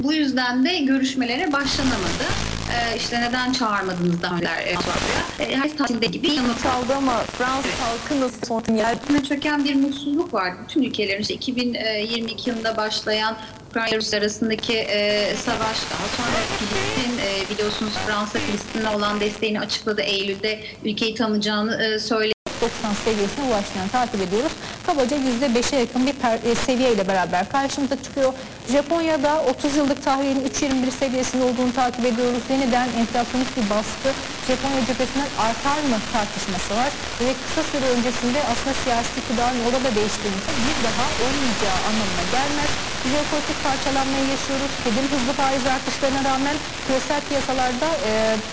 Bu yüzden de görüşmelere başlanamadı. İşte neden çağırmadınız daha önce soruyor. Her tatilde gibi yanıt Çaldı ama Fransız halkı nasıl son yer? çöken bir mutsuzluk var. Bütün ülkelerin işte 2022 yılında başlayan Ukrayna-Rusya arasındaki savaş, daha sonra Filistin, biliyorsunuz Fransa Filistin'e olan desteğini açıkladı. Eylül'de ülkeyi tanıyacağını söyledi. 90 seviyesine ulaştığını takip ediyoruz. Kabaca %5'e yakın bir seviyeyle beraber karşımıza çıkıyor. Japonya'da 30 yıllık tahvilin 3.21 seviyesinde olduğunu takip ediyoruz. Yeniden enflasyonist bir baskı Japonya cephesinden artar mı tartışması var. Ve kısa süre öncesinde aslında siyasi iktidarın yola da değiştiğimizde bir daha olmayacağı anlamına gelmez. Jeopolitik parçalanmayı yaşıyoruz. Fed'in hızlı faiz artışlarına rağmen küresel piyasalarda